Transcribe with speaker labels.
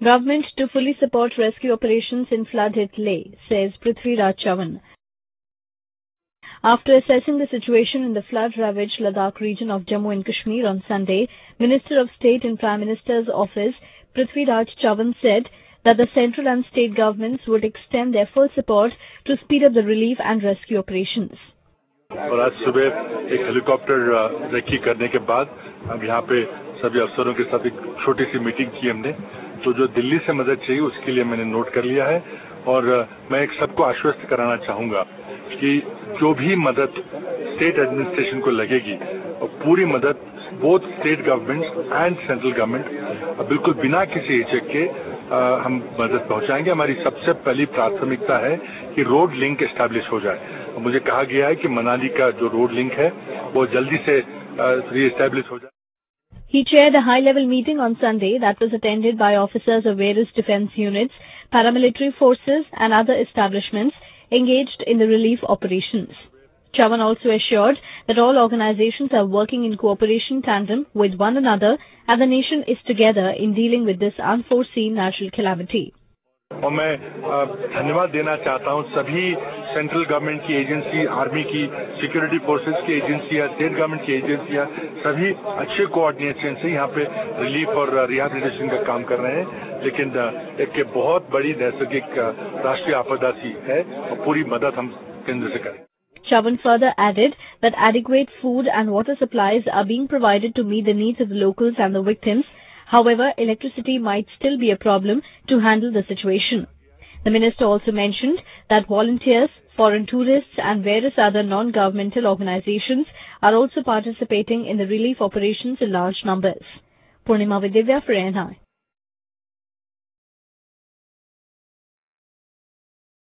Speaker 1: Government to fully support rescue operations in flood-hit Leh, says Prithvi Raj Chavan. After assessing the situation in the flood-ravaged Ladakh region of Jammu and Kashmir on Sunday, Minister of State in Prime Minister's office, Prithvi Raj Chavan, said that the central and state governments would extend their full support to speed up the relief and rescue operations.
Speaker 2: और आज सुबह एक helicopter recce करने के बाद हम यहाँ पे सभी अफसरों के साथ एक छोटी सी मीटिंग की हमने। तो जो दिल्ली से मदद चाहिए उसके लिए मैंने नोट कर लिया है और मैं एक सबको आश्वस्त कराना चाहूंगा कि जो भी मदद स्टेट एडमिनिस्ट्रेशन को लगेगी और पूरी मदद both state government and central government बिल्कुल बिना किसी हिचक के हम मदद पहुंचाएंगे। हमारी सबसे पहली प्राथमिकता है कि रोड लिंक एस्टैब्लिश हो जाए। मुझे कहा गया है कि मनाली का जो रोड लिंक है वो जल्दी से रीएस्टैब्लिश हो जाए।
Speaker 1: He chaired a high-level meeting on Sunday that was attended by officers of various defense units, paramilitary forces and other establishments engaged in the relief operations. Chavan also assured that all organizations are working in cooperation tandem with one another and the nation is together in dealing with this unforeseen natural calamity.
Speaker 2: और मैं धन्यवाद देना चाहता हूं सभी central government की agency, army की, security forces की एजेंसियां, स्टेट गवर्नमेंट की एजेंसियां, सभी अच्छे कोऑर्डिनेशन से यहाँ पे रिलीफ और रिहैबिलिटेशन का काम कर रहे हैं। लेकिन एक बहुत बड़ी नैसर्गिक राष्ट्रीय आपदा सी है और पूरी मदद हम केंद्र से करें।
Speaker 1: Chavan further added that adequate food and water supplies are being provided to meet the needs of the locals and the victims. However, electricity might still be a problem to handle the situation. The minister also mentioned that volunteers, foreign tourists and various other non-governmental organizations are also participating in the relief operations in large numbers. Purnima Vidivya for NI.